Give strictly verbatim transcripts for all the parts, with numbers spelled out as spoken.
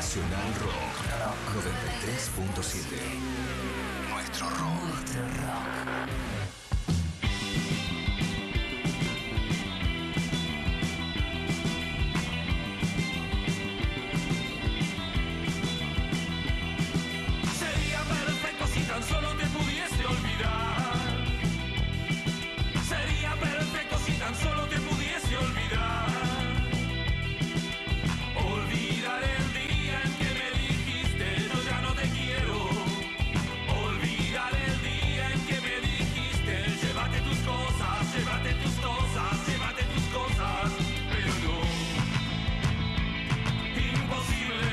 Nacional Rock noventa y tres punto siete. Nuestro rock. Nuestro rock. Sería perfecto si tan solo te pudiese olvidar. Sería perfecto si tan solo te pudiese olvidar. Olvidar el día en que me dijiste yo ya no te quiero. Olvidar el día en que me dijiste llévate tus cosas, llévate tus cosas, llévate tus cosas. Pero no, imposible.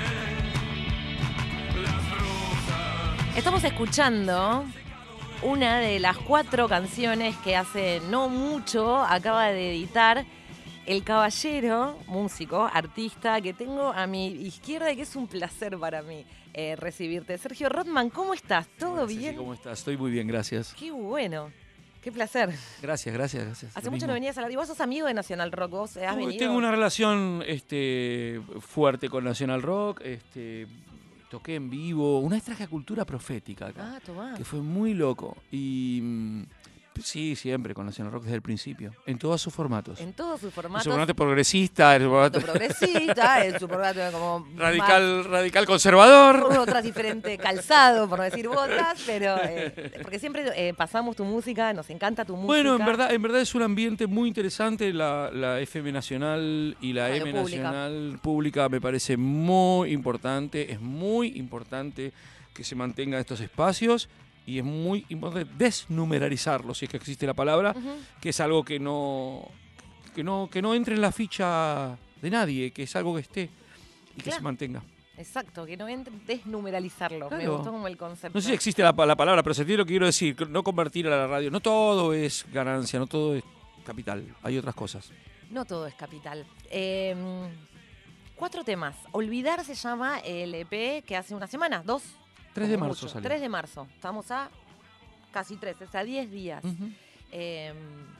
Las rosas. Estamos escuchando una de las cuatro canciones que hace no mucho acaba de editar el caballero, músico, artista, que tengo a mi izquierda y que es un placer para mí eh, recibirte. Sergio Rotman, ¿cómo estás? ¿Todo Hola, bien? Ceci, ¿cómo estás? Estoy muy bien, gracias. Qué bueno, qué placer. Gracias, gracias, gracias. Hace Lo mucho mismo. no venías a la... Y vos sos amigo de Nacional Rock, vos has Uy, venido... Tengo una relación este, fuerte con Nacional Rock. Este, toqué en vivo. Una vez traje a Cultura Profética acá, Ah, tomá. que fue muy loco. Y mm, sí, siempre con Nacional Rock desde el principio, en todos sus formatos. En todos sus En formatos. su formato progresista, en su formato Progresista, en su formato como... radical, radical conservador. Con otras diferentes calzado, por no decir botas, pero eh, porque siempre eh, pasamos tu música, nos encanta tu música. Bueno, en verdad, en verdad es un ambiente muy interesante. La, la F M Nacional y la Radio M Pública. Nacional Pública me parece muy importante. Es muy importante que se mantengan estos espacios y es muy importante desnumeralizarlos, si es que existe la palabra, Ujú. que es algo que no, que no, que no entre en la ficha de nadie, que es algo que esté y que Claro. se mantenga. Exacto, que no entre desnumeralizarlo. Me Claro. gustó como el concepto. No sé si existe la, pa- la palabra, pero se entiende lo que quiero decir. No convertir a la radio. No todo es ganancia, no todo es capital. Hay otras cosas. No todo es capital. Eh, cuatro temas. Olvidar se llama el E P que hace una semana, dos. tres de como marzo mucho. salió. tres de marzo. Estamos a casi tres, es a diez días. Ujú. Eh,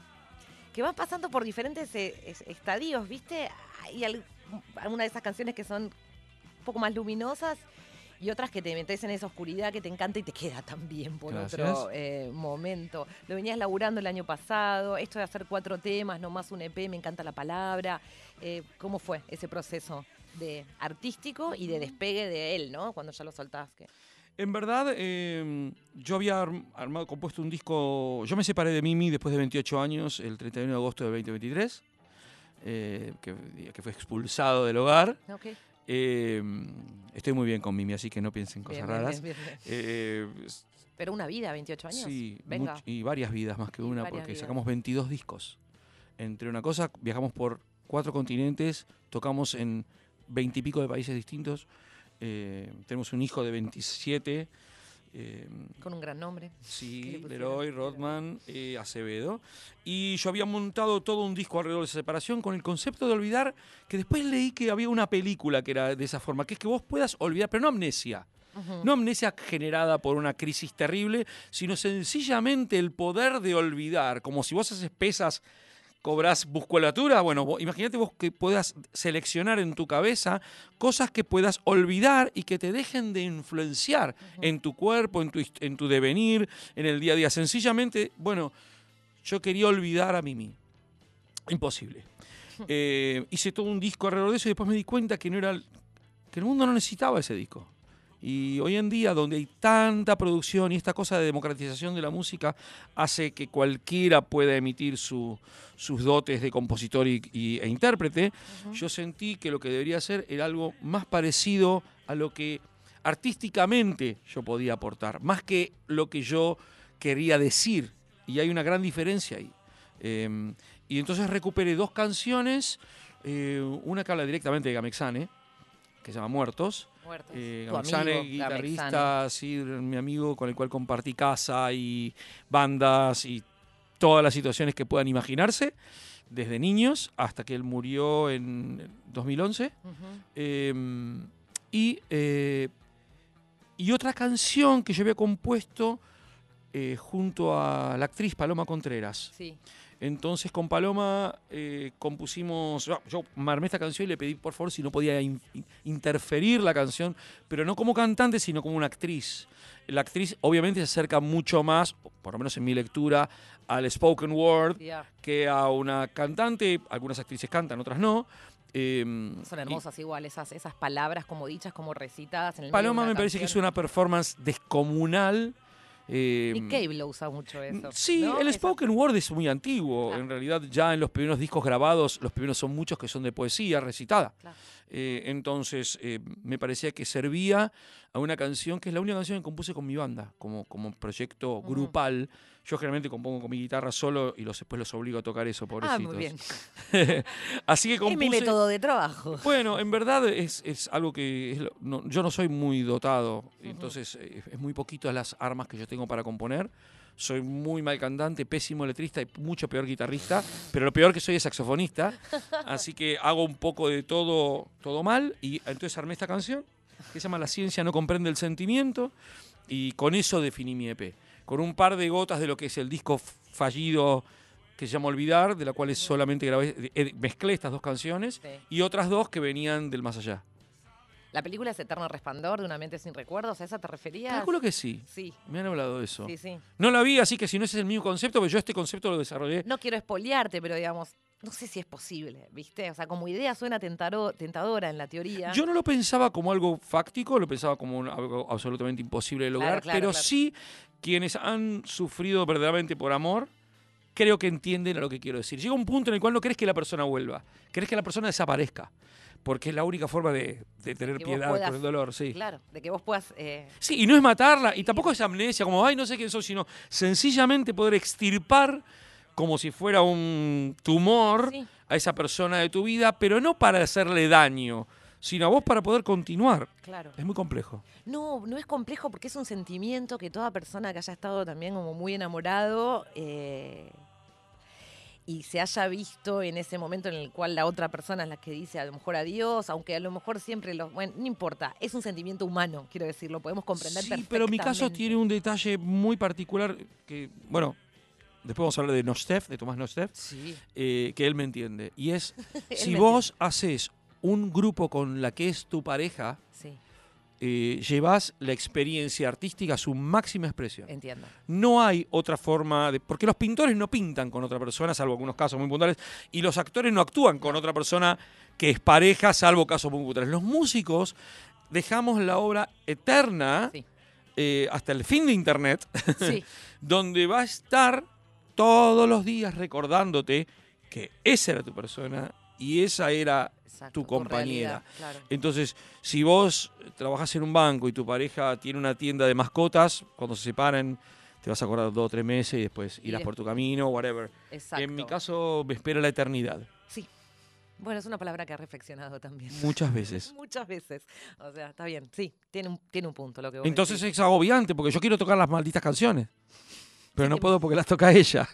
que van pasando por diferentes eh, es- estadios, ¿viste? Hay al- algunas de esas canciones que son un poco más luminosas y otras que te metes en esa oscuridad que te encanta y te queda también por Gracias. otro eh, momento. Lo venías laburando el año pasado, esto de hacer cuatro temas, no más un E P, me encanta la palabra. Eh, ¿Cómo fue ese proceso de artístico y de despegue de él, ¿no? Cuando ya lo soltás. que- En verdad, eh, yo había arm- armado, compuesto un disco. Yo me separé de Mimi después de veintiocho años, el treinta y uno de agosto de veinte veintitrés, eh, que, que fue expulsado del hogar. Ok. Eh, estoy muy bien con Mimi, así que no piensen cosas Bien, bien, raras. bien, bien, bien. Eh, Pero una vida, veintiocho años. sí, Venga. much- y varias vidas más que Y una, varias porque vidas. sacamos veintidós discos. Entre una cosa, viajamos por cuatro continentes, tocamos en veintipico de países distintos. Eh, tenemos un hijo de veintisiete. eh, Con un gran nombre. ¿Qué le Sí, pusieron? Leroy, Rodman, eh, Acevedo. Y yo había montado todo un disco alrededor de esa separación con el concepto de olvidar, que después leí que había una película que era de esa forma, que es que vos puedas olvidar, pero no amnesia. Ujú. No amnesia generada por una crisis terrible, sino sencillamente el poder de olvidar, como si vos haces pesas, cobrás musculatura. Bueno, vos- imagínate vos que puedas seleccionar en tu cabeza cosas que puedas olvidar y que te dejen de influenciar en tu cuerpo, en tu, hist- en tu devenir, en el día a día. Sencillamente, bueno, yo quería olvidar a Mimi. Imposible. Eh, hice todo un disco alrededor de eso y después me di cuenta que no era, que el mundo no necesitaba ese disco. Y hoy en día, donde hay tanta producción y esta cosa de democratización de la música hace que cualquiera pueda emitir su- sus dotes de compositor y, y- e intérprete, Ujú. yo sentí que lo que debería hacer era algo más parecido a lo que artísticamente yo podía aportar, más que lo que yo quería decir. Y hay una gran diferencia ahí. Eh, y entonces recuperé dos canciones, eh, una que habla directamente de Gamexane, que se llama Muertos. Muertos. Eh, Tu Gamexane, amigo, guitarrista, sí, mi amigo con el cual compartí casa y bandas y todas las situaciones que puedan imaginarse, desde niños hasta que él murió en dos mil once. Ujú. Eh, y, eh, y otra canción que yo había compuesto eh, junto a la actriz Paloma Contreras. Sí. Entonces con Paloma eh, compusimos, yo, yo me armé esta canción y le pedí por favor si no podía in, in, interferir la canción, pero no como cantante, sino como una actriz. La actriz obviamente se acerca mucho más, por lo menos en mi lectura, al spoken word Yeah. que a una cantante. Algunas actrices cantan, otras no. Eh, Son hermosas igual, esas, esas palabras como dichas, como recitadas en el Paloma medio de me una parece que es canción. una performance descomunal. Eh, Nick Cave lo usa mucho eso. Sí, ¿no? el Esa- spoken word es muy antiguo. Claro. En realidad, ya en los primeros discos grabados, los primeros son muchos que son de poesía recitada. Claro. Eh, entonces, eh, me parecía que servía a una canción que es la única canción que compuse con mi banda, como, como proyecto Ujú. grupal. Yo generalmente compongo con mi guitarra solo y los, después los obligo a tocar eso, Ah, pobrecitos. muy bien. Así que Es compuse... mi método de trabajo. Bueno, en verdad es, es algo que es lo- no, yo no soy muy dotado, entonces eh, es muy poquitas las armas que yo tengo para componer. Soy muy mal cantante, pésimo letrista y mucho peor guitarrista, pero lo peor que soy es saxofonista, así que hago un poco de todo, todo mal y entonces armé esta canción que se llama La ciencia no comprende el sentimiento y con eso definí mi E P, con un par de gotas de lo que es el disco fallido que se llama Olvidar, de la cual solamente grabé, eh, mezclé estas dos canciones Sí. y otras dos que venían del más allá. La película es Eterno Resplandor de una mente sin recuerdos, ¿a esa te referías? Calculo que sí. Sí, Me han hablado de eso. sí, sí. No la vi, así que si no ese es el mismo concepto, pero yo este concepto lo desarrollé. No quiero espolearte, pero digamos, no sé si es posible, ¿viste? O sea, como idea suena tentaro- tentadora en la teoría. Yo no lo pensaba como algo fáctico, lo pensaba como un- algo absolutamente imposible de lograr, Claro, claro, pero claro. sí quienes han sufrido verdaderamente por amor, creo que entienden a lo que quiero decir. Llega un punto en el cual no querés que la persona vuelva, querés que la persona desaparezca, porque es la única forma de, de tener Que vos piedad puedas- por el dolor, sí. Claro, de que vos puedas... eh, Sí, y no es matarla, y tampoco es amnesia, como, ay, no sé quién soy, sino sencillamente poder extirpar como si fuera un tumor Sí. a esa persona de tu vida, pero no para hacerle daño, sino a vos para poder continuar. claro. Es muy complejo. No, no es complejo porque es un sentimiento que toda persona que haya estado también como muy enamorado eh, y se haya visto en ese momento en el cual la otra persona es la que dice a lo mejor adiós, aunque a lo mejor siempre lo... Bueno, no importa, es un sentimiento humano, quiero decir, lo podemos comprender Sí, perfectamente. pero mi caso tiene un detalle muy particular que, bueno, después vamos a hablar de Nostef, de Tomás Nostef, Sí, eh, que él me entiende. Y es, Él si me vos haces un grupo con la que es tu pareja, sí, eh, llevas la experiencia artística a su máxima expresión. entiendo. No hay otra forma de... Porque los pintores no pintan con otra persona, salvo algunos casos muy puntuales, y los actores no actúan con otra persona que es pareja, salvo casos muy puntuales. Los músicos dejamos la obra eterna Sí. eh, hasta el fin de Internet, Sí, donde va a estar todos los días recordándote que esa era tu persona y esa era exacto. tu compañera. realidad, claro. Entonces, si vos trabajás en un banco y tu pareja tiene una tienda de mascotas, cuando se separen te vas a acordar dos o tres meses y después Y irás por tu después- camino, whatever. Exacto. En mi caso me espera la eternidad, Sí. Bueno, es una palabra que ha reflexionado también. muchas veces. Muchas veces. O sea, está bien. Sí, tiene un, tiene un punto lo que vos Entonces decís. es agobiante porque yo quiero tocar las malditas canciones. Pero Sí, no que- puedo porque las toca ella.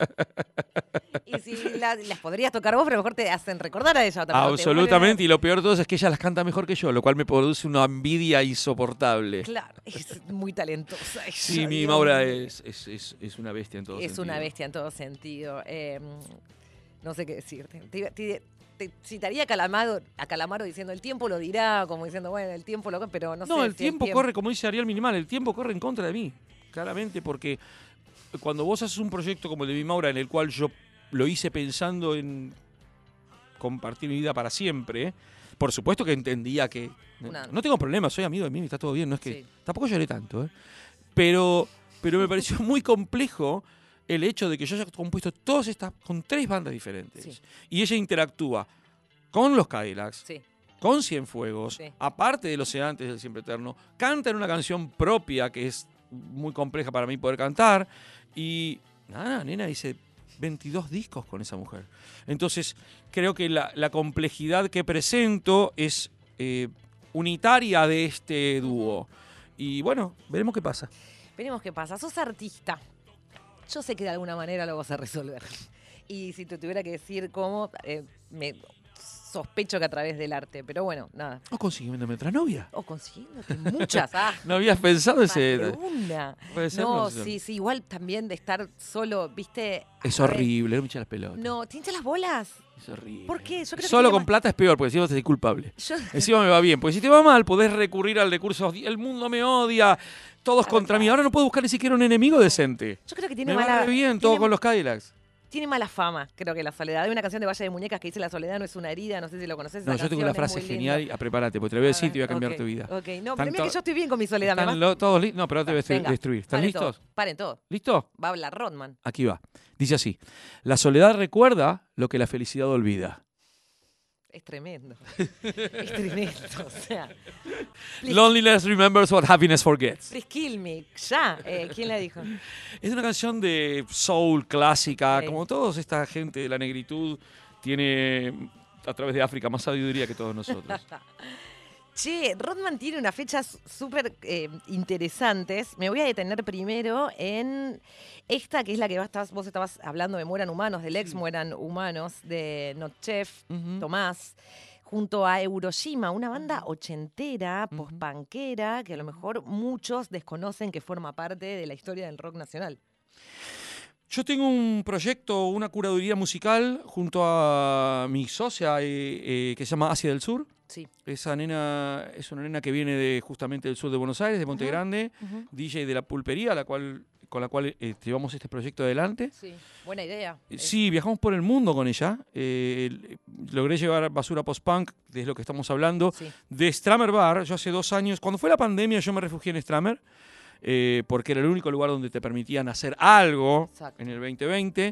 Y si la- las podrías tocar vos, pero a lo mejor te hacen recordar a ella también. o te Absolutamente, vuelven y lo peor de todo es que ella las canta mejor que yo, lo cual me produce una envidia insoportable. a- Claro, es muy talentosa. ella, Sí, mi Dios Maura mío. es, es, es, es una bestia en todo Es sentido. una bestia en todo sentido. Eh, no sé qué decirte. Te, te- te citaría a Calamaro, a Calamaro diciendo el tiempo lo dirá, como diciendo, bueno, el tiempo lo... Pero no, No, sé el si tiempo corre, como dice Ariel Minimal, el tiempo corre en contra de mí, claramente, porque cuando vos haces un proyecto como el de mi Maura, en el cual yo lo hice pensando en compartir mi vida para siempre, por supuesto que entendía que... Una- No tengo problema, soy amigo de mí, está todo bien, no es que... Sí. Tampoco lloré tanto, ¿eh? Pero, pero me pareció muy complejo el hecho de que yo haya compuesto todas estas con tres bandas diferentes. Sí. Y ella interactúa con los Cadillacs, Sí, con Cienfuegos, Sí. aparte de los Sedantes del Siempre Eterno, canta en una canción propia que es muy compleja para mí poder cantar. Y nada, nena, hice veintidós discos con esa mujer. Entonces, creo que la, la complejidad que presento es eh, unitaria de este dúo. Y bueno, veremos qué pasa. veremos qué pasa. Sos artista. Yo sé que de alguna manera lo vas a resolver. Y si te tuviera que decir cómo, eh, me- sos sospecho que a través del arte. Pero bueno, nada. ¿O consiguiéndome otra novia? O consiguiéndote muchas. Ah, ¿No habías pensado más ese...? de una. Puede ser, No, no sé. sí, sí, igual también de estar solo, ¿viste? Es A ver, horrible, no me hincha las pelotas. No, ¿te hinchas las bolas? Es horrible. ¿Por qué? Yo creo que Solo tiene con más- plata es peor, porque encima te culpable. Yo, Encima me va bien, porque si te va mal, podés recurrir al recurso, el mundo me odia, todos Claro, contra mí. claro. Ahora no puedo buscar ni siquiera un enemigo decente. yo creo que tiene Me mala... va re bien tiene- todo con los Cadillacs. Tiene mala fama, creo que la soledad. Hay una canción de Valle de Muñecas que dice la soledad no es una herida, no sé si lo conoces. No, esa yo tengo una canción, es frase muy genial, linda. y prepárate, porque te la voy a decir y te voy a cambiar Ok, tu vida. Ok, no, pero Están mira que to- yo estoy bien con mi soledad. ¿me ¿Están vas? lo- todos listos? No, pero ahora te voy a destru- Venga, destruir. ¿Están paren listos? todo, paren todo. ¿Listo? Va a hablar Rodman. Aquí va. Dice así. La soledad recuerda lo que la felicidad olvida. Es tremendo. Es tremendo. O sea, please, Loneliness remembers what happiness forgets. please kill me. Ya. Eh, ¿Quién la dijo? Es una canción de soul clásica, Sí. como toda esta gente de la negritud tiene a través de África más sabiduría que todos nosotros. Che, Rodman tiene unas fechas súper eh, interesantes. Me voy a detener primero en esta, que es la que vos estabas, vos estabas hablando de Mueran Humanos, del ex Mueran Humanos, de Notchef, Ujú. Tomás, junto a Euroshima, una banda ochentera, post-punkera, que a lo mejor muchos desconocen que forma parte de la historia del rock nacional. Yo tengo un proyecto, una curaduría musical junto a mi socia eh, eh, que se llama Asia del Sur. Sí. Esa nena es una nena que viene de justamente del sur de Buenos Aires, de Monte Ujú, Grande, ujú. D J de la pulpería, la cual, con la cual eh, llevamos este proyecto adelante. Sí, buena idea. Eh, Sí, viajamos por el mundo con ella. Eh, el- logré llevar Basura Post-Punk, de lo que estamos hablando, Sí. de Stramer Bar. Yo hace dos años, cuando fue la pandemia, yo me refugié en Stramer, eh, porque era el único lugar donde te permitían hacer algo Exacto. en el veinte veinte.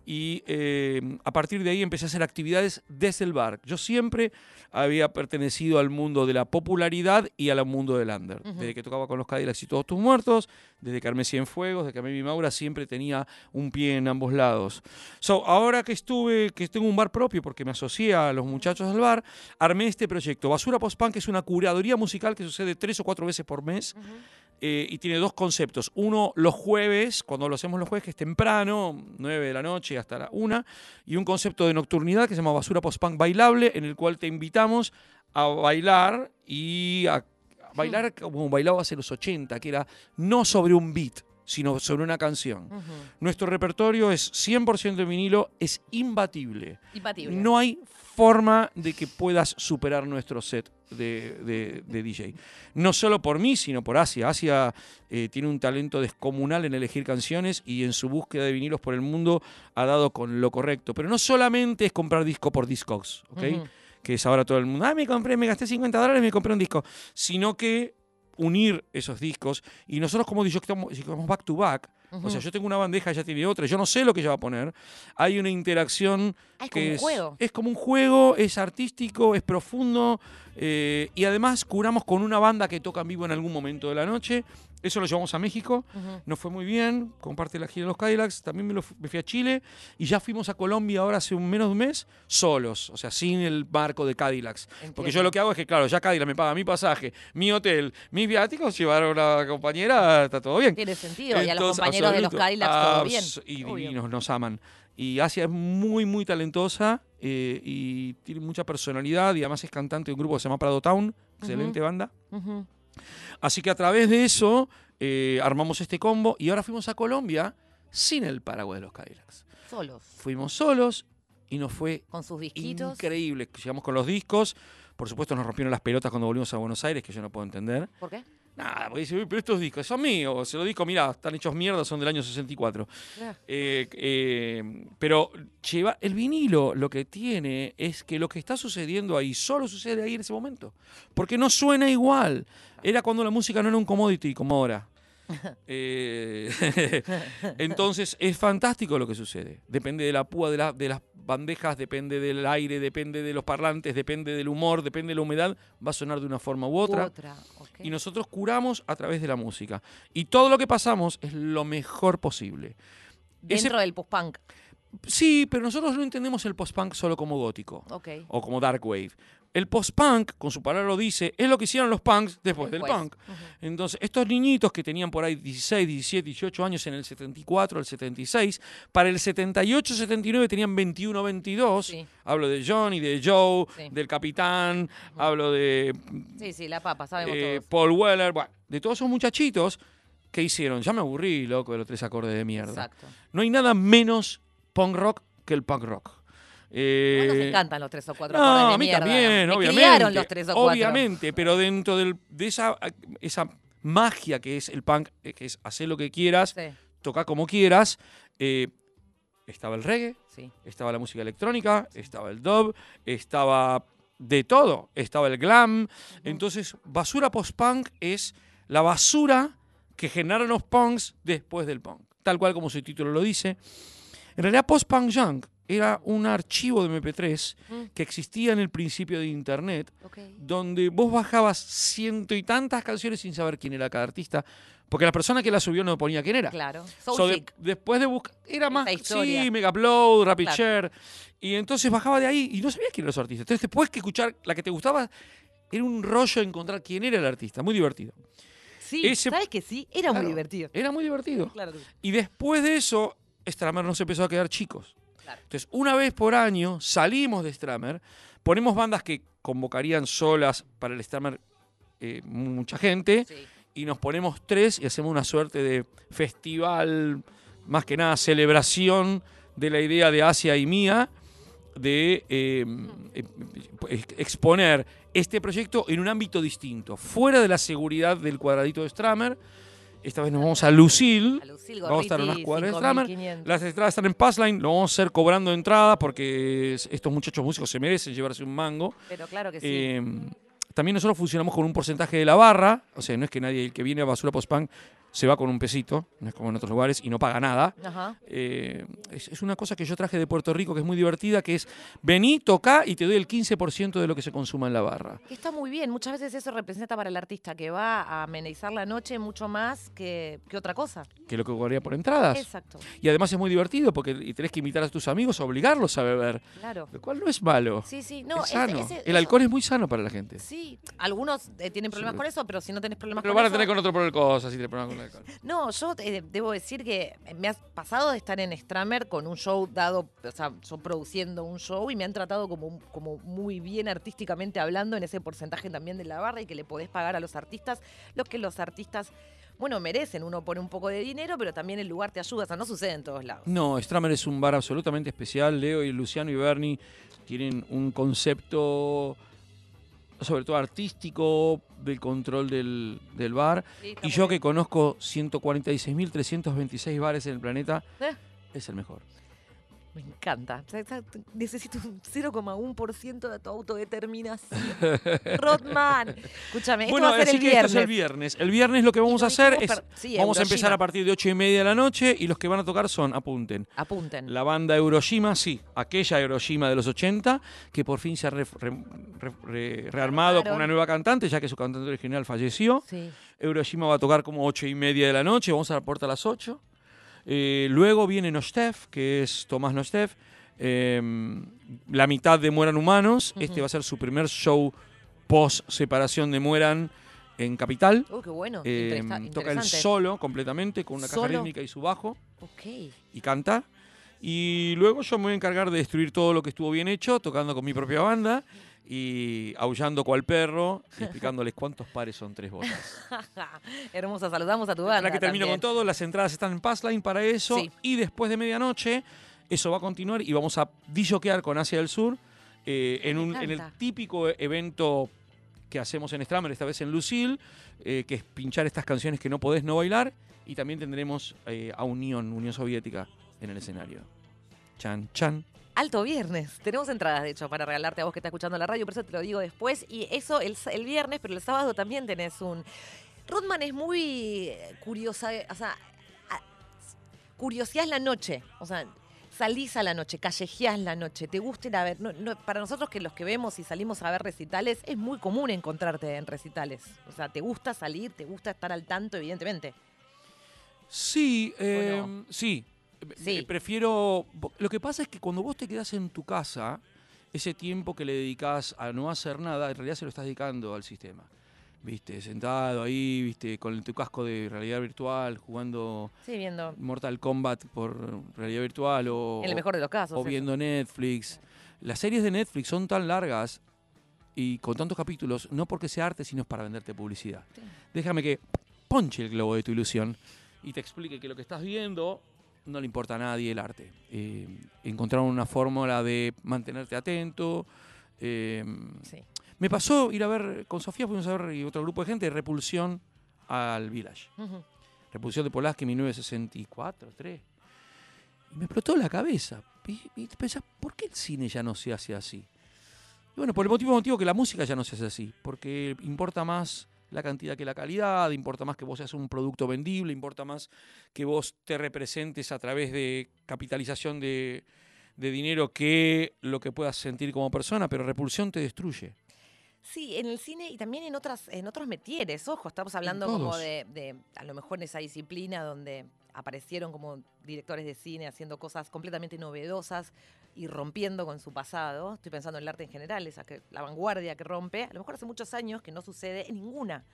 Y eh, a partir de ahí empecé a hacer actividades desde el bar. Yo siempre había pertenecido al mundo de la popularidad y al mundo del under. Ujú. Desde que tocaba con los Cadillacs y Todos Tus Muertos, desde que armé Cienfuegos, desde que armé Mi Maura, siempre tenía un pie en ambos lados. So, ahora que estuve, que tengo un bar propio, porque me asocié a los muchachos del bar, armé este proyecto. Basura Post-Punk es una curaduría musical que sucede tres o cuatro veces por mes. Eh, y tiene dos conceptos. Uno, los jueves, cuando lo hacemos los jueves, que es temprano, nueve de la noche hasta la una. Y un concepto de nocturnidad que se llama Basura Post-Punk Bailable, en el cual te invitamos a bailar y a, a bailar como bailaba hace los ochenta, que era no sobre un beat, sino sobre una canción. Ujú. Nuestro repertorio es cien por ciento de vinilo, es imbatible. Imbatible. No hay forma de que puedas superar nuestro set de, de- de D J. No solo por mí, sino por Asia. Asia eh, tiene un talento descomunal en elegir canciones y en su búsqueda de vinilos por el mundo ha dado con lo correcto. Pero no solamente es comprar disco por Discogs, ¿ok? Ujú. Que es ahora todo el mundo, ah, me compré, me gasté cincuenta dólares, me compré un disco. Sino que unir esos discos y nosotros como D J estamos, estamos back to back. O sea, yo tengo una bandeja, ella tiene otra, yo no sé lo que ella va a poner. Hay una interacción Ah, es que como un es, juego. es como un juego, es artístico, es profundo eh, y además curamos con una banda que toca en vivo en algún momento de la noche. Eso lo llevamos a México, Ujú. nos fue muy bien, con parte de la gira de los Cadillacs. También me, lo fu- me fui a Chile y ya fuimos a Colombia ahora hace un menos de un mes, solos, o sea, sin el marco de Cadillacs. Porque Entiendo. yo lo que hago es que, claro, ya Cadillac me paga mi pasaje, mi hotel, mis viáticos, llevar a una compañera, está todo bien. Tiene sentido. y a los Entonces, compañeros de los absoluto, Cadillacs todo bien. abs- Y Obvio. divinos, nos aman. Y Asia es muy, muy talentosa eh, y tiene mucha personalidad y además es cantante de un grupo que se llama Prado Town, excelente banda. Ujú. Así que a través de eso eh, armamos este combo y ahora fuimos a Colombia sin el paraguas de los Cadillacs. Solos. Fuimos solos y nos fue Con sus disquitos. increíble. Llegamos con los discos. Por supuesto nos rompieron las pelotas cuando volvimos a Buenos Aires, que yo no puedo entender. ¿Por qué? Nada, porque dice, "Uy, pero estos discos son míos. Se los discos, mirá, están hechos mierda, son del año sesenta y cuatro. Ah. Eh, eh, pero lleva, el vinilo lo que tiene es que lo que está sucediendo ahí solo sucede ahí en ese momento. Porque no suena igual. Era cuando la música no era un commodity como ahora. Eh, entonces es fantástico lo que sucede. Depende de la púa de, la- de las bandejas, depende del aire, depende de los parlantes, depende del humor, depende de la humedad. Va a sonar de una forma u otra. Otra. ok. Y nosotros curamos a través de la música. Y todo lo que pasamos es lo mejor posible. Ese- Dentro del post-punk. sí, pero nosotros no entendemos el post-punk solo como gótico Ok. o como dark wave. El post-punk, con su palabra lo dice, es lo que hicieron los punks después, Después. del punk. Ujú. Entonces, estos niñitos que tenían por ahí dieciséis, diecisiete, dieciocho años en el setenta y cuatro, el setenta y seis, para el setenta y ocho, setenta y nueve tenían veintiuno, veintidós. Sí. Hablo de Johnny, de Joe, Sí. del Capitán, hablo de Sí, sí, la papa, sabemos eh, todos. Paul Weller, bueno, de todos esos muchachitos que hicieron. Ya me aburrí, loco, de los tres acordes de mierda. Exacto. No hay nada menos punk rock que el punk rock. Eh, Igual nos encantan los tres o cuatro no, acordes de a mí mierda. también, Me obviamente. criaron los tres o cuatro. Obviamente, pero dentro del- de esa, esa magia que es el punk, eh, que es hacer lo que quieras, Sí, tocar como quieras, eh, estaba el reggae, sí. estaba la música electrónica, estaba el dub, estaba de todo, estaba el glam. Entonces, basura post-punk es la basura que generaron los punks después del punk. Tal cual como su título lo dice. En realidad, post-punk junk era un archivo de eme pe tres Mm. que existía en el principio de Internet, Ok. donde vos bajabas ciento y tantas canciones sin saber quién era cada artista, porque la persona que la subió no ponía quién era. Claro. Soul So, de- Chic. después de buscar, era más, historia. sí, Mega Upload, Rapid Claro. Share, y entonces bajaba de ahí y no sabías quién eran los artistas. Entonces después que escuchar la que te gustaba, era un rollo encontrar quién era el artista, muy divertido. Sí, ese- ¿sabes que sí? Era Claro, muy divertido. Era muy divertido. Claro que sí. Y después de eso, Stramer nos empezó a quedar chicos. Claro. Entonces, una vez por año salimos de Stramer, ponemos bandas que convocarían solas para el Stramer eh, mucha gente, Sí. y nos ponemos tres y hacemos una suerte de festival, más que nada celebración de la idea de Asia y mía, de eh, eh, ex- exponer este proyecto en un ámbito distinto, fuera de la seguridad del cuadradito de Stramer. Esta vez nos vamos a Lucille. A Lucille Vamos a estar en unas Gorriti, cuadras de cinco mil Stramer. quinientos. Las entradas están en Passline, lo vamos a hacer cobrando entrada porque es- estos muchachos músicos se merecen llevarse un mango. Pero claro que sí. Eh, también nosotros funcionamos con un porcentaje de la barra, o sea, no es que nadie, el que viene a Basura Post-Punk se va con un pesito, no es como en otros lugares, y no paga nada. Ajá. Eh, es, es una cosa que yo traje de Puerto Rico que es muy divertida, que es vení, tocá y te doy el quince por ciento de lo que se consuma en la barra. Que está muy bien. Muchas veces eso representa para el artista que va a amenizar la noche mucho más que, que otra cosa. Que es lo que cobraría por entradas. Exacto. Y además es muy divertido porque y tenés que invitar a tus amigos, obligarlos a beber, Claro. lo cual no es malo. Sí, sí. No, es sano. ese- ese- el eso- alcohol es muy sano para la gente. Sí, algunos eh, tienen problemas Sí. con eso, pero si no tenés problemas Pero con van a eso... tener con otro por el cosa si te problemas con el alcohol. No, yo eh, debo decir que me ha pasado de estar en Stramer con un show dado, o sea, yo produciendo un show y me han tratado como, como muy bien artísticamente hablando en ese porcentaje también de la barra y que le podés pagar a los artistas lo que los artistas, bueno, merecen. Uno pone un poco de dinero, pero también el lugar te ayuda, o sea, no sucede en todos lados. No, Stramer es un bar absolutamente especial. Leo y Luciano y Bernie tienen un concepto, sobre todo artístico, del control del, del bar. Sí, está Y muy yo que bien. conozco ciento cuarenta y seis mil trescientos veintiséis bares en el planeta, Eh, es el mejor. Me encanta. O sea, esa- necesito un cero coma uno por ciento de tu autodeterminación. Rodman. Escúchame, esto Bueno, va a ser así el que viernes. esto es el viernes. El viernes lo que vamos lo a hacer dijimos es, per- sí, vamos a Euroshima. empezar a partir de ocho y media de la noche y los que van a tocar son, apunten, Apunten. la banda Euroshima, sí, aquella Euroshima de los ochenta, que por fin se ha re- re- re- re- rearmado con Armaron. una nueva cantante, ya que su cantante original falleció. Sí. Euroshima va a tocar como ocho y media de la noche, vamos a la puerta a las ocho. Eh, luego viene Nostev, que es Tomás Nostev, eh, la mitad de Mueran Humanos. Este Ujú. va a ser su primer show post separación de Mueran en Capital. Oh, qué bueno. Eh, Interesa- toca el interesante. solo completamente con una caja Solo. rítmica y su bajo Ok. y canta. Y luego yo me voy a encargar de destruir todo lo que estuvo bien hecho, tocando con mi propia banda y aullando cual perro y explicándoles cuántos pares son tres botas. Hermosa, saludamos a tu banda. Para que termino también. con todo, las entradas están en Passline para eso. Sí. Y después de medianoche, eso va a continuar y vamos a disjoquear con Asia del Sur eh, en, Me un, en el encanta. típico evento que hacemos en Stramer, esta vez en Lucille, eh, que es pinchar estas canciones que no podés no bailar. Y también tendremos eh, a Unión, Unión Soviética, en el escenario. Chan, chan. Alto viernes. Tenemos entradas, de hecho, para regalarte a vos que estás escuchando la radio, por eso te lo digo después. Y eso el, s- el viernes, pero el sábado también tenés un... Rodman es muy eh, curiosa, eh, o sea, a- curiosidad la noche, o sea, salís a la noche, callejeás la noche, te gusta ir a ver. No, no, para nosotros que los que vemos y salimos a ver recitales, es muy común encontrarte en recitales. O sea, te gusta salir, te gusta estar al tanto, evidentemente. Sí, eh, no? sí. Sí. Eh, Prefiero. Lo que pasa es que cuando vos te quedás en tu casa, ese tiempo que le dedicás a no hacer nada, en realidad se lo estás dedicando al sistema. Viste, sentado ahí, viste, con tu casco de realidad virtual, jugando Sí, viendo. Mortal Kombat por realidad virtual o, En el mejor de los casos. o eso. viendo Netflix. Las series de Netflix son tan largas y con tantos capítulos, no porque sea arte, sino para venderte publicidad. Sí. Déjame que ponche el globo de tu ilusión y te explique que lo que estás viendo no le importa a nadie el arte. Eh, encontraron una fórmula de mantenerte atento. Eh, Sí. me pasó ir a ver, con Sofía fuimos a ver y otro grupo de gente, Repulsión al Village. Ujú. Repulsión de Polaski, mil novecientos sesenta y cuatro, tres. Y me explotó la cabeza. Y, y pensás, ¿por qué el cine ya no se hace así? Y bueno, por el motivo, motivo que la música ya no se hace así. Porque importa más la cantidad que la calidad, importa más que vos seas un producto vendible, importa más que vos te representes a través de capitalización de, de dinero que lo que puedas sentir como persona, pero Repulsión te destruye. Sí, en el cine y también en otras, en otros metieres, ojo, estamos hablando como todos. de, de, a lo mejor en esa disciplina donde aparecieron como directores de cine haciendo cosas completamente novedosas y rompiendo con su pasado. Estoy pensando en el arte en general, esa que, la vanguardia que rompe. A lo mejor hace muchos años que no sucede en ninguna,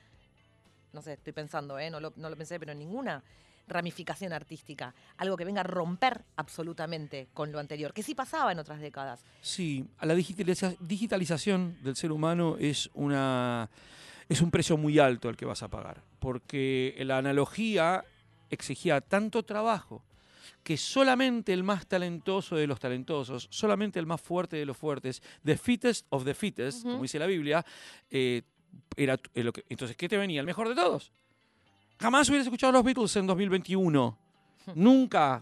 no sé, estoy pensando, ¿eh? no, lo, no lo pensé, pero en ninguna ramificación artística. Algo que venga a romper absolutamente con lo anterior, que sí pasaba en otras décadas. Sí, a la digitaliza- digitalización del ser humano es una es un precio muy alto el que vas a pagar, porque la analogía exigía tanto trabajo que solamente el más talentoso de los talentosos, solamente el más fuerte de los fuertes, the fittest of the fittest, Ujú. como dice la Biblia, eh, era t- eh, lo que, entonces, ¿qué te venía? El mejor de todos. Jamás hubieras escuchado a los Beatles en dos mil veintiuno. Nunca,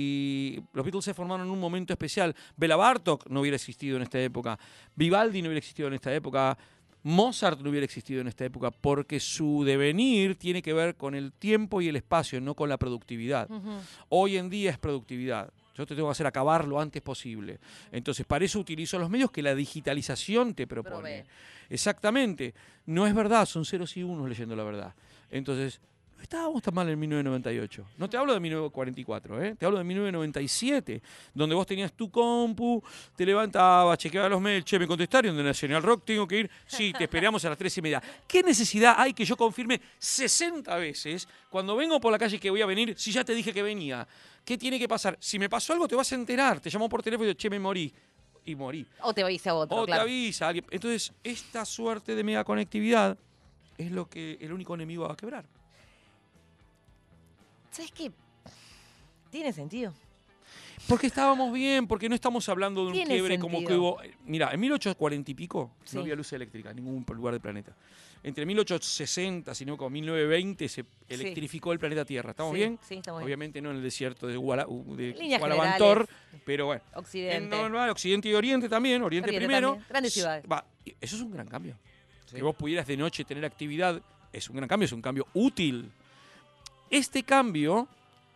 si los Beatles se formaron en un momento especial. Bela Bartok no hubiera existido en esta época. Vivaldi no hubiera existido en esta época. Mozart no hubiera existido en esta época, porque su devenir tiene que ver con el tiempo y el espacio, no con la productividad. Ujú. Hoy en día es productividad. Yo te tengo que hacer acabar lo antes posible. Entonces, para eso utilizo los medios que la digitalización te propone. Provee. Exactamente. No es verdad, son ceros y unos leyendo la verdad. Entonces, no estábamos tan mal en mil novecientos noventa y ocho. No te hablo de mil novecientos cuarenta y cuatro, ¿eh? Te hablo de mil novecientos noventa y siete, donde vos tenías tu compu, te levantabas, chequeabas los mails, che, me contestaron de National Rock, tengo que ir. Sí, te esperamos a las tres y media. ¿Qué necesidad hay que yo confirme sesenta veces cuando vengo por la calle que voy a venir si ya te dije que venía? ¿Qué tiene que pasar? Si me pasó algo, te vas a enterar. Te llamo por teléfono y digo, che, me morí. Y morí. O te avisa a otro, O claro. te avisa alguien. Entonces, esta suerte de mega conectividad es lo que el único enemigo va a quebrar. ¿Sabes qué? Tiene sentido. Porque estábamos bien, porque no estamos hablando de un Tiene quiebre como sentido. que hubo. Mira, en mil ochocientos cuarenta y pico Sí. no había luz eléctrica en ningún lugar del planeta. Entre mil ochocientos sesenta, sino como mil novecientos veinte, se electrificó el planeta Tierra. ¿Estamos Sí, bien? sí, estamos bien. Obviamente no en el desierto de, Guala, de En líneas Gualabantor, generales. pero bueno. Occidente. En normal, Occidente y Oriente también, Oriente, Oriente primero. también, grandes S- ciudades. va, y eso es un gran cambio. Sí. Que vos pudieras de noche tener actividad, es un gran cambio, es un cambio útil. Este cambio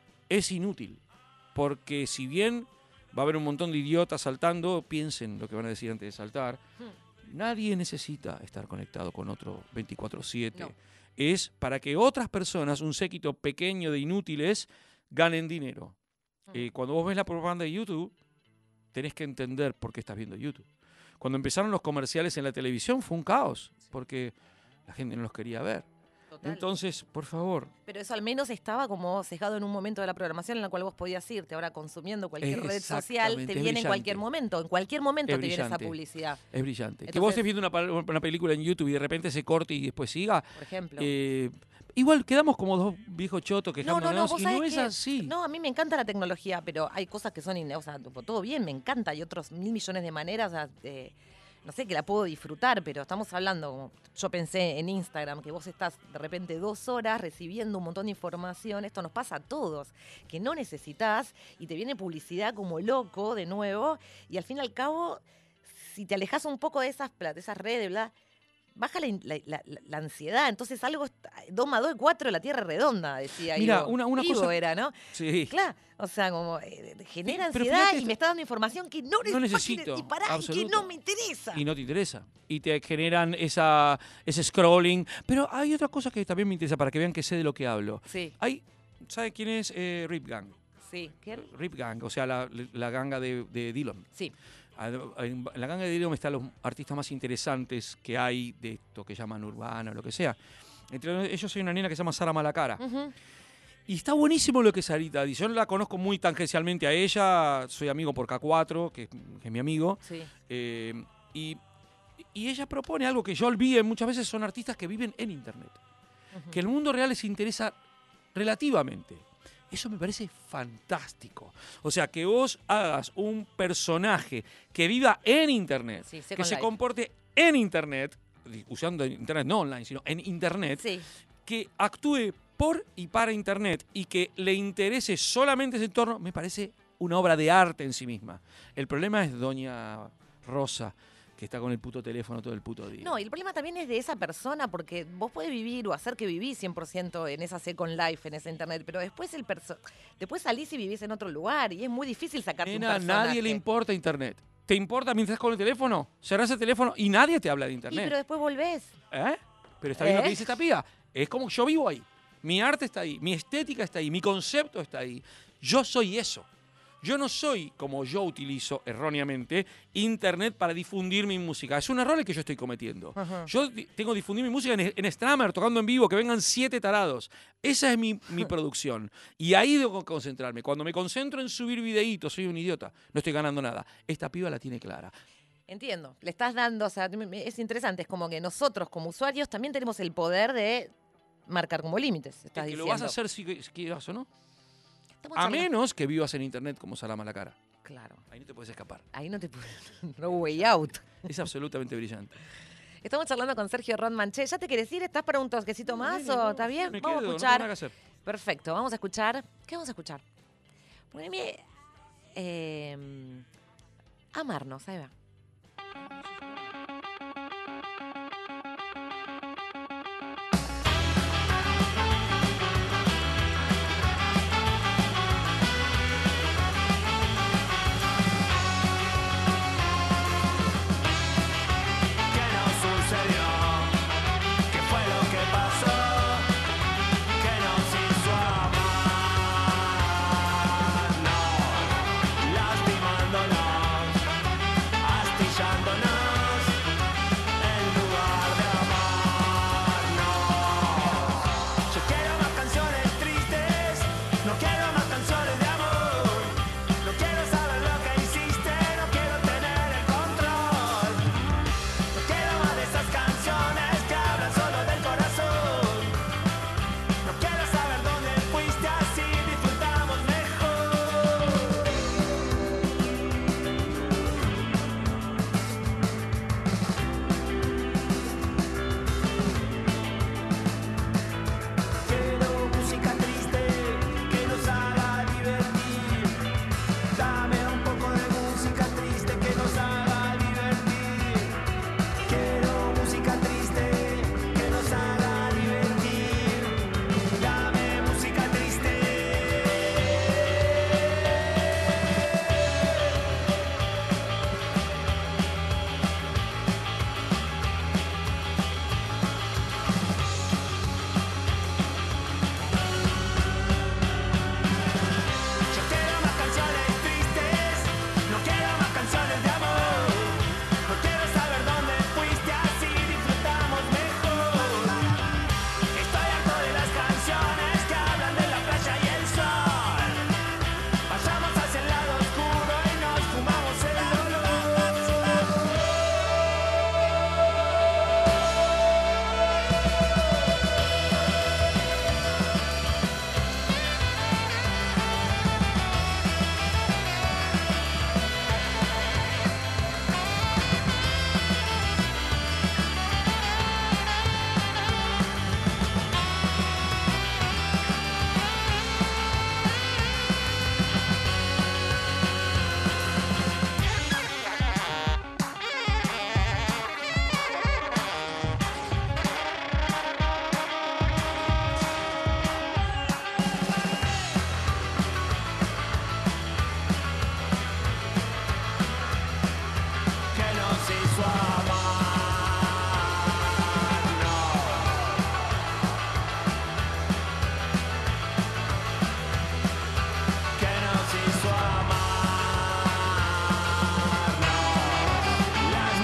es inútil, porque si bien va a haber un montón de idiotas saltando, piensen lo que van a decir antes de saltar, nadie necesita estar conectado con otro veinticuatro siete. No. Es para que otras personas, un séquito pequeño de inútiles, ganen dinero. Eh, cuando vos ves la propaganda de YouTube, tenés que entender por qué estás viendo YouTube. Cuando empezaron los comerciales en la televisión fue un caos, porque la gente no los quería ver. Total. Entonces, por favor, Pero eso al menos estaba como sesgado en un momento de la programación en la cual vos podías irte. Ahora consumiendo cualquier red social Exactamente, te es viene en brillante. cualquier momento. En cualquier momento Es te viene esa brillante. publicidad, es brillante. que Entonces- vos estés viendo una, pa- una película en YouTube y de repente se corte y después siga, por ejemplo. eh, igual quedamos como dos viejos chotos No, quejándonos no, no, vos y no sabés es que- así. No, a mí me encanta la tecnología, pero hay cosas que son, in- o sea, tipo, todo bien, me encanta, hay otros mil millones de maneras, o sea, eh, no sé, que la puedo disfrutar, pero estamos hablando, como yo pensé en Instagram, que vos estás de repente dos horas recibiendo un montón de información, esto nos pasa a todos, que no necesitas y te viene publicidad como loco de nuevo, y al fin y al cabo, si te alejas un poco de esas, pla- de esas redes, bla, baja la, in- la- la- la- la ansiedad, entonces algo, está- dos más dos es cuatro, la Tierra es redonda, decía Mira, Ivo. una- una Ivo cosa- era, ¿no? Sí. Claro, o sea, como eh, genera Sí, pero ansiedad fíjate, y me está dando información que no, no neces- necesito, y pará, y que absoluto. no me interesa. Y no te interesa. Y te generan esa, ese scrolling. Pero hay otra cosa que también me interesa para que vean que sé de lo que hablo. Sí, Hay, ¿sabe quién es eh, Rip Gang? sí. ¿Quién? Rip Gang, o sea, la, la ganga de, de Dillon. Sí. En la Ganga de Delirium están los artistas más interesantes que hay de esto que llaman urbano, lo que sea. Entre ellos hay una nena que se llama Sara Malacara. Ujú. Y está buenísimo lo que Sarita dice. Yo la conozco muy tangencialmente a ella. Soy amigo por K cuatro, que, que es mi amigo. Sí. Eh, y, y ella propone algo que yo olvidé. Muchas veces son artistas que viven en Internet. Ujú. Que el mundo real les interesa relativamente. Eso me parece fantástico. O sea, que vos hagas un personaje que viva en Internet, Sí, que Second se Life. comporte en Internet, usando Internet no online, sino en Internet, Sí. que actúe por y para Internet y que le interese solamente ese entorno, me parece una obra de arte en sí misma. El problema es doña Rosa, que está con el puto teléfono todo el puto día. No, y el problema también es de esa persona, porque vos podés vivir o hacer que vivís cien por ciento en esa Second Life, en esa internet, pero después el perso después salís y vivís en otro lugar y es muy difícil sacarte Nena, un a personaje. nadie le importa Internet. ¿Te importa mientras estás con el teléfono? Cerrás el teléfono y nadie te habla de Y Internet. pero después volvés. ¿Eh? Pero está bien lo ¿Eh? que dice esta piba. Es como que yo vivo ahí. Mi arte está ahí, mi estética está ahí, mi concepto está ahí. Yo soy eso. Yo no soy, como yo utilizo erróneamente, Internet para difundir mi música. Es un error el que yo estoy cometiendo. Ajá. Yo di- tengo que difundir mi música en, en Strammer, tocando en vivo, que vengan siete tarados. Esa es mi, mi producción. Y ahí debo concentrarme. Cuando me concentro en subir videitos, soy un idiota. No estoy ganando nada. Esta piba la tiene clara. Entiendo, le estás dando, o sea, me- me- es interesante, es como que nosotros como usuarios también tenemos el poder de marcar como límites, estás que diciendo. lo vas a hacer si, si quieras o no. Estamos A charlando- menos que vivas en Internet como Sara Malacara. Claro, Ahí no te puedes escapar. ahí no te puedes... No way out. Es absolutamente brillante. Estamos charlando con Sergio Rodman. Che, ¿ya te querés ir? ¿Estás para un toquecito más Nene, o no, está bien? me Vamos quedo, a no tengo escuchar. nada que hacer. Perfecto, vamos a escuchar. ¿Qué vamos a escuchar? Poneme. eh, amarnos, ahí va. ¿Qué nos sucedió? ¿Qué fue lo que pasó? ¿Qué nos hizo amarnos? Lastimándonos, astillándonos.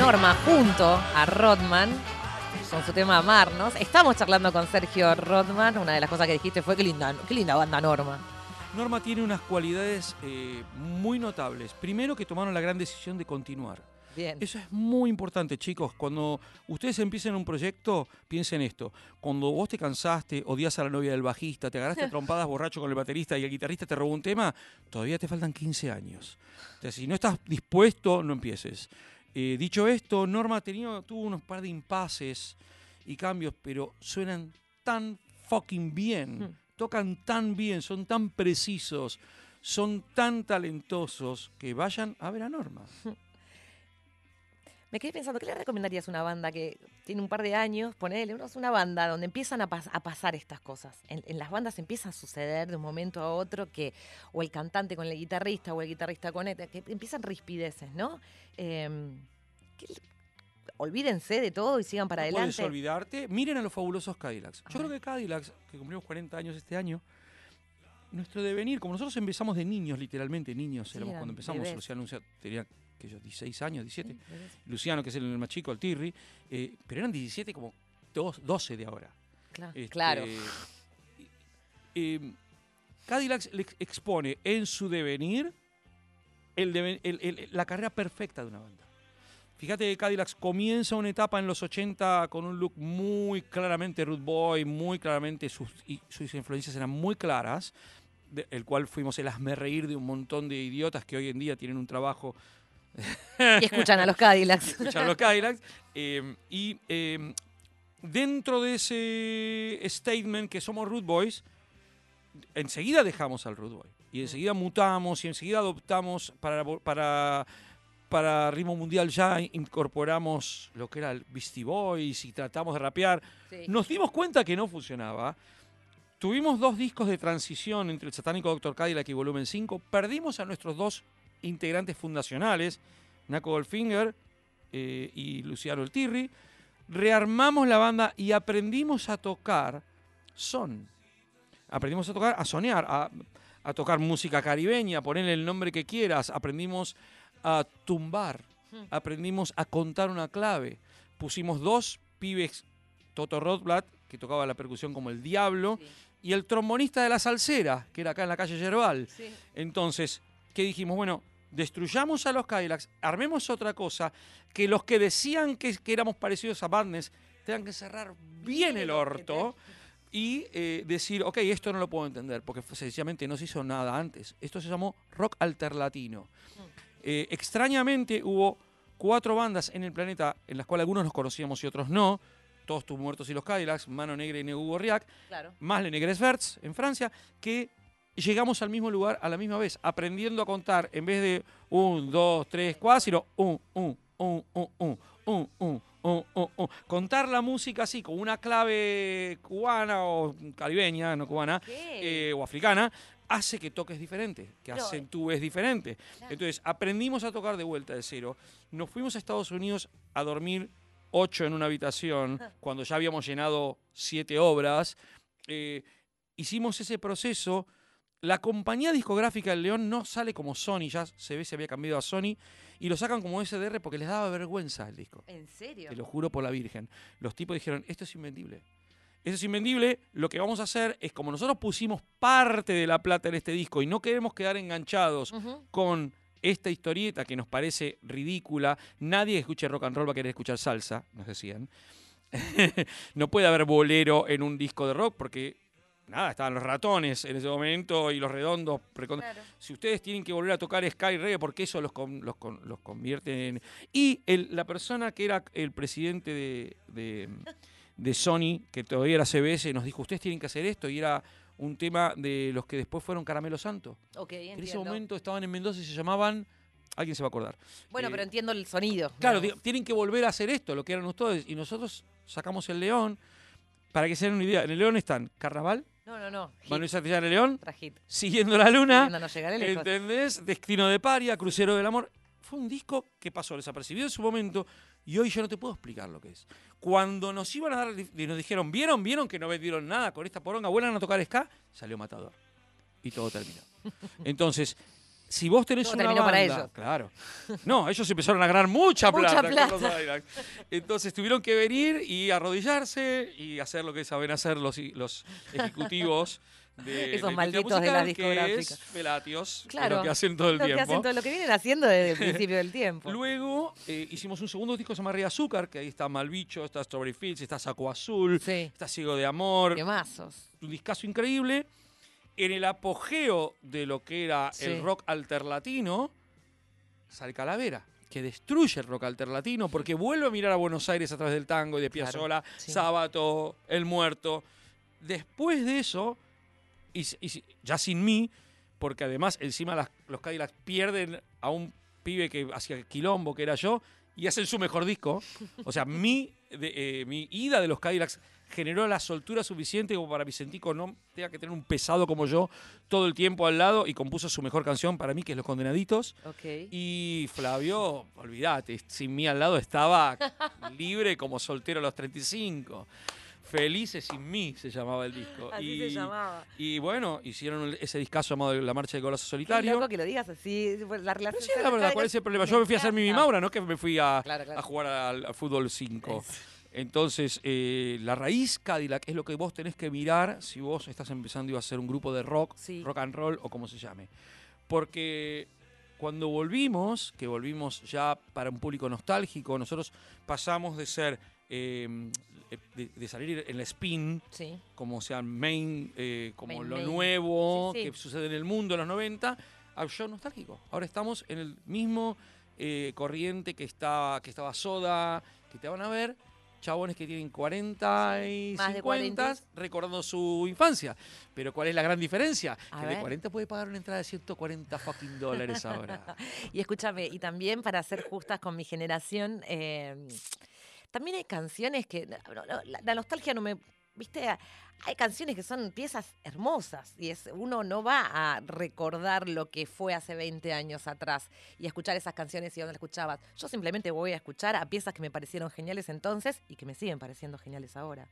Norma junto a Rodman con su tema Amarnos. Estamos charlando con Sergio Rodman. Una de las cosas que dijiste fue qué linda, qué linda banda Norma. Norma tiene unas cualidades eh, muy notables. Primero, que tomaron la gran decisión de continuar. Bien. Eso es muy importante, chicos. Cuando ustedes empiecen un proyecto, piensen esto. Cuando vos te cansaste, odias a la novia del bajista, te agarraste a trompadas borracho con el baterista y el guitarrista te robó un tema, todavía te faltan quince años. O sea, si no estás dispuesto, no empieces. Eh, dicho esto, Norma ha tenido, tuvo unos par de impases y cambios, pero suenan tan fucking bien, mm. tocan tan bien, son tan precisos, son tan talentosos, que vayan a ver a Norma. Me quedé pensando, ¿qué le recomendarías a una banda que tiene un par de años? Ponele, una banda donde empiezan a, pas a pasar estas cosas. En, en las bandas empieza a suceder de un momento a otro que o el cantante con el guitarrista o el guitarrista con él, que empiezan rispideces, ¿no? Eh, que, olvídense de todo y sigan para no adelante. Puedes olvidarte. Miren a los fabulosos Cadillacs. Yo creo que Cadillacs, que cumplimos cuarenta años este año, nuestro devenir, como nosotros empezamos de niños, literalmente niños, sí, éramos cuando empezamos, bebés. Luciano tenía que yo, dieciséis años, diecisiete. Sí, Luciano, que es el más chico, el Tirri, eh, pero eran diecisiete como doce de ahora. Claro. Este, claro. Eh, Cadillacs expone en su devenir el deven, el, el, la carrera perfecta de una banda. Fíjate que Cadillacs comienza una etapa en los ochenta con un look muy claramente Rude Boy, muy claramente sus, y sus influencias eran muy claras, de, el cual fuimos el hazmerreír de un montón de idiotas que hoy en día tienen un trabajo... Y escuchan a los Cadillacs. escuchan a los Cadillacs. Eh, y eh, dentro de ese statement que somos Rude Boys, enseguida dejamos al Rude Boy. Y enseguida mutamos y enseguida adoptamos para... para Para Ritmo Mundial ya incorporamos lo que era el Beastie Boys y tratamos de rapear. Sí. Nos dimos cuenta que no funcionaba. Tuvimos dos discos de transición entre el satánico doctor Cadillac y Volumen cinco. Perdimos a nuestros dos integrantes fundacionales, Naco Goldfinger eh, y Luciano el Tirri. Rearmamos la banda y aprendimos a tocar son. Aprendimos a tocar, a sonear, a, a tocar música caribeña, ponerle el nombre que quieras. Aprendimos a tumbar, aprendimos a contar una clave. Pusimos dos pibes, Toto Rothblatt, que tocaba la percusión como el diablo, sí. y el trombonista de la salsera, que era acá en la calle Yerbal. Sí. Entonces, ¿qué dijimos? Bueno, destruyamos a los Cadillacs, armemos otra cosa, que los que decían que, que éramos parecidos a Madness tengan que cerrar bien el orto y eh, decir, ok, esto no lo puedo entender, porque sencillamente no se hizo nada antes. Esto se llamó rock alterlatino. Eh, extrañamente hubo cuatro bandas en el planeta en las cuales algunos nos conocíamos y otros no. Todos Tus Muertos y los Cadillacs, Mano Negra y Negu Gorriak, claro. más Le Negres Verts en Francia, que llegamos al mismo lugar a la misma vez, aprendiendo a contar en vez de un, dos, tres, cuatro, sino un, un, un, un, un, un, un, un, un, un. Contar la música así, con una clave cubana o caribeña, no cubana, eh, o africana, hace que toques diferente, que Pero, acentúes diferente. Claro. Entonces, aprendimos a tocar de vuelta de cero. Nos fuimos a Estados Unidos a dormir ocho en una habitación, cuando ya habíamos llenado siete obras. Eh, hicimos ese proceso. La compañía discográfica del León no sale como Sony, ya se ve, se había cambiado a Sony, y lo sacan como S D R porque les daba vergüenza el disco. ¿En serio? Te lo juro por la Virgen. Los tipos dijeron, esto es invendible. Eso es invendible, lo que vamos a hacer es, como nosotros pusimos parte de la plata en este disco y no queremos quedar enganchados uh-huh. con esta historieta que nos parece ridícula, nadie que escuche rock and roll va a querer escuchar salsa, nos decían. No puede haber bolero en un disco de rock porque, nada, estaban los Ratones en ese momento y los Redondos. Claro. Si ustedes tienen que volver a tocar Sky Reggae, porque eso los, con, los, con, los convierte en... Y el, la persona que era el presidente de... de de Sony, que todavía era C B S, nos dijo, ustedes tienen que hacer esto, y era un tema de los que después fueron Caramelo Santo. Okay, en ese momento estaban en Mendoza y se llamaban, alguien se va a acordar. Bueno, eh, pero entiendo el sonido. Claro, digamos. Tienen que volver a hacer esto, lo que eran ustedes, y nosotros sacamos el León, para que se den una idea. En el León están Carnaval, no, no, no. Manuel Santillán León, Trajit. Siguiendo la Luna, no ¿entendés? Destino de Paria, Crucero del Amor. Fue un disco que pasó desapercibido en su momento y hoy yo no te puedo explicar lo que es. Cuando nos iban a dar y nos dijeron, ¿vieron? ¿Vieron que no vendieron nada con esta poronga? ¿Vuelan a tocar ska? Salió Matador. Y todo terminó. Entonces, si vos tenés Todo una terminó banda... para ellos. Claro. No, ellos empezaron a ganar mucha Mucha plata. con plata. los Cadillacs. Entonces tuvieron que venir y arrodillarse y hacer lo que saben hacer los, los ejecutivos de Esos la industria malditos de las musical, que discográficas. es felatios, que es Claro. lo que hacen todo el Lo que tiempo. hacen todo lo que vienen haciendo desde el principio del tiempo. Luego eh, hicimos un segundo disco que se llama Rey Azúcar, que ahí está Malbicho, está Strawberry Fields, está Saco Azul, Sí. está Ciego de Amor. Qué mazos. Un discazo increíble. En el apogeo de lo que era Sí. el rock alterlatino, sale Calavera, que destruye el rock alterlatino porque vuelve a mirar a Buenos Aires a través del tango y de Claro, Piazzolla, sí. Sábato, El Muerto. Después de eso, y, y ya sin mí, porque además encima las, los Cadillacs pierden a un pibe que hacía quilombo, que era yo, y hacen su mejor disco. O sea, mi, de, eh, mi ida de los Cadillacs generó la soltura suficiente como para Vicentico no tenga que tener un pesado como yo todo el tiempo al lado, y compuso su mejor canción para mí, que es Los Condenaditos. Ok. Y Flavio, olvídate, sin mí al lado estaba libre como soltero a los treinta y cinco. Felices sin mí se llamaba el disco. Así y, se llamaba. Y bueno, hicieron ese discazo llamado La Marcha del Golazo Qué Solitario. loco que lo digas así. pues, La relación Pero sí, la verdad, ¿cuál es el problema? Yo me fui a hacer Mimi Maura, no que me fui a, Claro, claro. a jugar al, al fútbol cinco. Eso. Entonces, eh, la raíz Cadillac es lo que vos tenés que mirar si vos estás empezando a hacer un grupo de rock, Sí. rock and roll o como se llame. Porque cuando volvimos, que volvimos ya para un público nostálgico, nosotros pasamos de ser, eh, de, de salir en la spin, Sí. como sea main, eh, como Main, lo main. nuevo Sí, sí. que sucede en el mundo en los noventa, a show nostálgico. Ahora estamos en el mismo eh, corriente que, está, que estaba Soda, que te van a ver chabones que tienen cuarenta y Más de cincuenta cuarenta. recordando su infancia. Pero ¿cuál es la gran diferencia? A que ver. de cuarenta puede pagar una entrada de ciento cuarenta fucking dólares ahora. Y escúchame, y también para ser justas con mi generación, eh, también hay canciones que. no, no, la, la nostalgia no me. ¿Viste? Hay canciones que son piezas hermosas y es, uno no va a recordar lo que fue hace veinte años atrás y a escuchar esas canciones y dónde las escuchabas. Yo simplemente voy a escuchar a piezas que me parecieron geniales entonces y que me siguen pareciendo geniales ahora.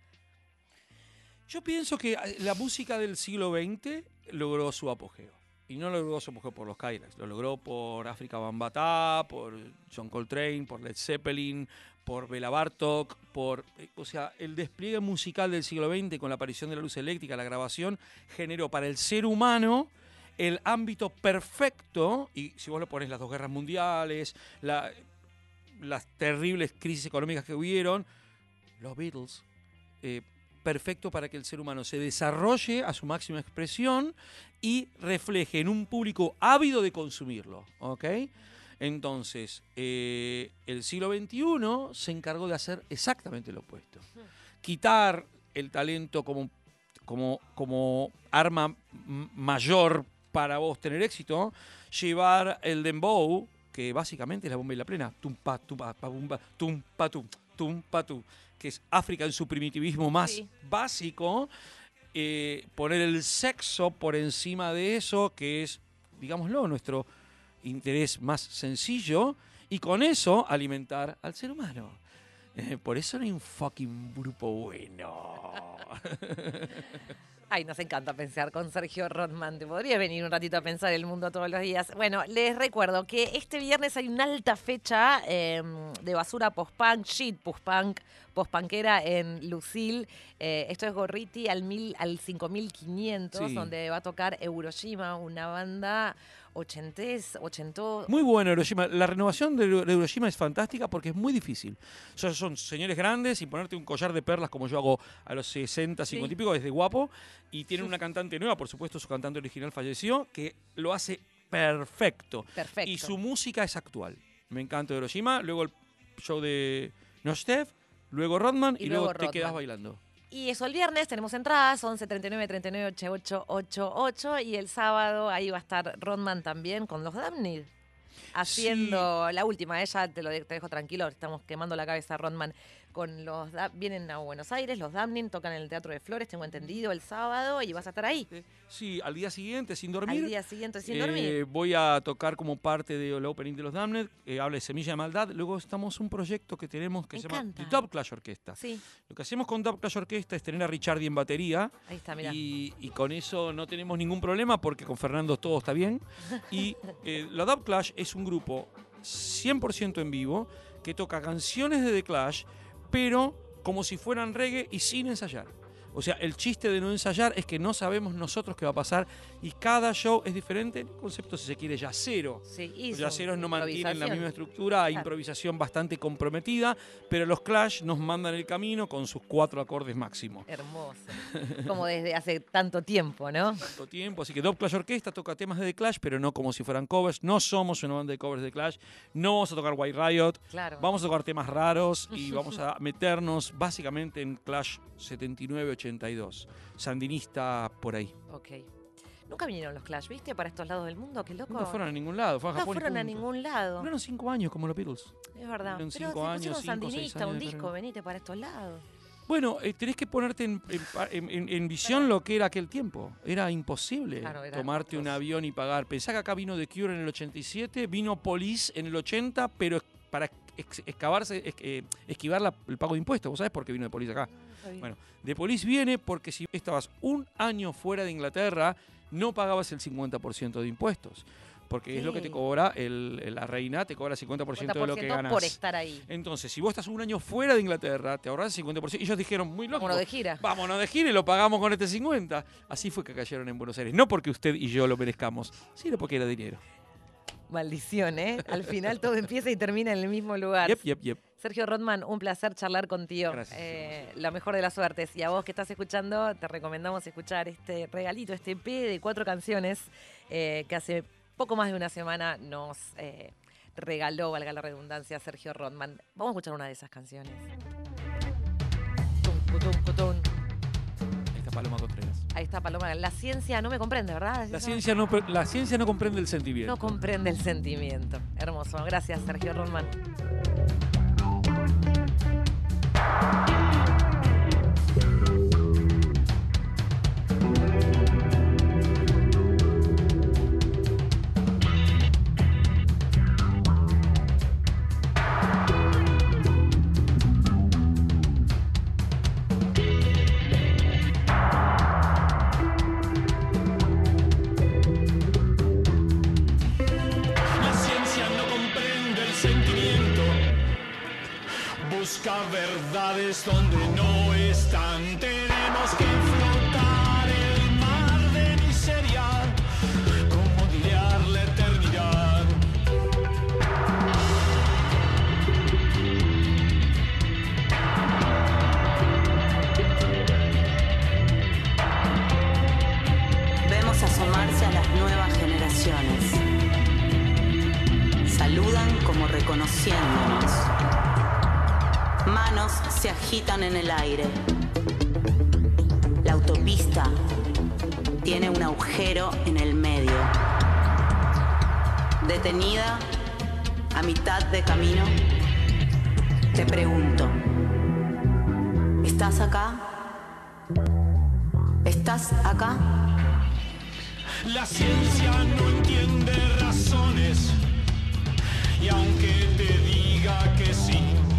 Yo pienso que la música del siglo veinte logró su apogeo. Y no logró su apogeo por los Cadillacs, lo logró por África Bambaataa, por John Coltrane, por Led Zeppelin, por Bela Bartok, por... O sea, el despliegue musical del siglo veinte con la aparición de la luz eléctrica, la grabación, generó para el ser humano el ámbito perfecto, y si vos lo pones las dos guerras mundiales, la, las terribles crisis económicas que hubieron, los Beatles... Eh, perfecto para que el ser humano se desarrolle a su máxima expresión y refleje en un público ávido de consumirlo, ¿ok? Entonces, eh, el siglo veintiuno se encargó de hacer exactamente lo opuesto. Quitar el talento como, como, como arma m- mayor para vos tener éxito, llevar el dembow, que básicamente es la bomba y la plena, tum pa, tum pa, pa, bum, pa, tum pa, tum, tum pa, tum, que es África en su primitivismo más Sí. básico, eh, poner el sexo por encima de eso, que es, digámoslo, nuestro interés más sencillo, y con eso alimentar al ser humano. Eh, por eso no hay un fucking grupo bueno. Ay, nos encanta pensar con Sergio Rodman. Te podría venir un ratito a pensar el mundo todos los días. Bueno, les recuerdo que este viernes hay una alta fecha eh, de basura post-punk, shit post-punk, post-punkera en Lucil. Eh, esto es Gorriti al, mil, al cinco mil quinientos, Sí. donde va a tocar Euroshima, una banda ochentés, ochentó. Muy bueno Hiroshima. La renovación de Euro- de Hiroshima es fantástica porque es muy difícil. O sea, son señores grandes y ponerte un collar de perlas como yo hago a los sesenta, cincuenta Sí. y pico es de guapo. Y tienen una cantante nueva, por supuesto su cantante original falleció, que lo hace perfecto. Perfecto. Y su música es actual. Me encanta Hiroshima. Luego el show de Nostev, luego Rodman Y y, luego, luego te quedas Rodman. bailando. Y eso el viernes, tenemos entradas, once treinta y nueve treinta y nueve ochenta y ocho ochenta y ocho. Y el sábado ahí va a estar Rodman también con los Damned. Haciendo la última, ella te lo de- te dejo tranquilo, estamos quemando la cabeza a Rodman. con los da- vienen a Buenos Aires, los Damning tocan en el Teatro de Flores, tengo entendido, el sábado, y vas a estar ahí. Sí, al día siguiente, sin dormir. Al día siguiente, sin eh, dormir. Voy a tocar como parte del opening de los Damned, eh, habla de Semilla de Maldad. Luego estamos un proyecto que tenemos que Me se llama encanta. The Dub Clash Orquesta. Sí, Lo que hacemos con Dub Clash Orquesta es tener a Richardi en batería. ahí está, mirá. Y, y con eso no tenemos ningún problema porque con Fernando todo está bien. Y eh, la Dub Clash es un grupo cien por ciento en vivo que toca canciones de The Clash, pero como si fueran reggae y sin ensayar. O sea, el chiste de no ensayar es que no sabemos nosotros qué va a pasar y cada show es diferente. El concepto, si se quiere, yacero. Sí, y Los son yaceros no mantienen la improvisación. misma estructura, hay Claro. improvisación bastante comprometida, pero los Clash nos mandan el camino con sus cuatro acordes máximo. Hermoso. Como desde hace tanto tiempo, ¿no? Tanto tiempo, así que Dub Clash Orquesta toca temas de The Clash, pero no como si fueran covers. No somos una banda de covers de The Clash, no vamos a tocar White Riot, Claro. vamos a tocar temas raros y vamos a meternos básicamente en Clash setenta y nueve ochenta y dos, sandinista por ahí. Ok. Nunca vinieron los Clash, ¿viste? Para estos lados del mundo, qué loco. Nunca fueron a ningún lado, fueron a Nunca Japón y fueron a punto. ningún lado. Duraron cinco años como los Beatles. Es verdad. Fueron Pero cinco se años, pusieron cinco, seis sandinista, años un de disco, carrera. venite para estos lados. Bueno, eh, tenés que ponerte en, en- en- en visión lo que era aquel tiempo. Era imposible Claro, eran tomarte un otros. avión y pagar. Pensá que acá vino The Cure en el ochenta y siete, vino Police en el ochenta, pero es- para ex- excavarse, es- eh, esquivar la- el pago de impuestos. ¿Vos sabés por qué vino The Police acá? Bueno, The Police viene porque si estabas un año fuera de Inglaterra, no pagabas el cincuenta por ciento de impuestos. Porque es lo que te Ok. cobra el- el- la reina, te cobra el cincuenta por ciento de lo que ganas. por estar ahí. Entonces, si vos estás un año fuera de Inglaterra, te ahorras el cincuenta por ciento. Y ellos dijeron, muy lógico. Vámonos de gira. Vámonos de gira y lo pagamos con este cincuenta. Así fue que cayeron en Buenos Aires. No porque usted y yo lo merezcamos, sino porque era dinero. Maldición, ¿eh? Al final todo empieza y termina en el mismo lugar. Yep, yep, yep. Sergio Rodman, un placer charlar contigo. Gracias. Eh, la mejor de las suertes. Y a vos que estás escuchando, te recomendamos escuchar este regalito, este E P de cuatro canciones eh, que hace poco más de una semana nos eh, regaló, valga la redundancia, Sergio Rodman. Vamos a escuchar una de esas canciones. Tum, cutum, cutum. Ahí está Paloma Contreras. Ahí está Paloma. La ciencia no me comprende, ¿verdad? ¿Es La eso? ciencia no, pre- la ciencia no comprende el sentimiento. No comprende el sentimiento. Hermoso. Gracias, Sergio Rodman. La ciencia no comprende el sentimiento, busca verdades donde no están. Tenemos que flotar el mar de miseria, como dilear la eternidad. Vemos asomarse a las nuevas generaciones. Saludan como reconociéndonos. Manos se agitan en el aire. La autopista tiene un agujero en el medio. Detenida a mitad de camino, te pregunto, ¿estás acá? ¿Estás acá? La ciencia no entiende razones, y aunque te diga que sí,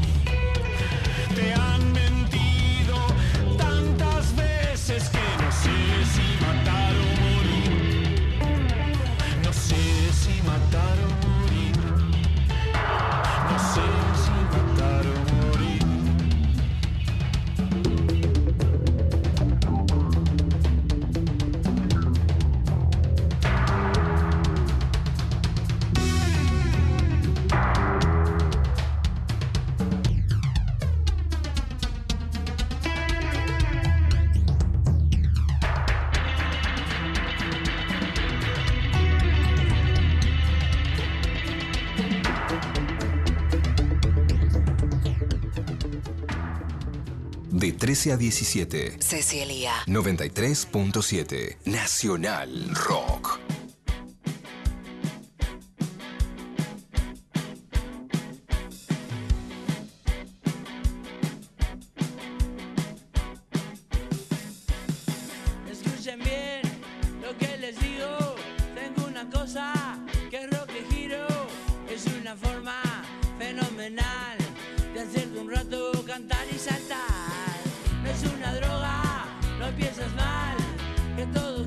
te han mentido tantas veces que no sé si matar o morir. No sé si matar o morir. No sé si matar o morir. De trece a diecisiete, Cecilia. noventa y tres punto siete, Nacional Rock. cantar y saltar. No es una droga, no piensas mal, que todo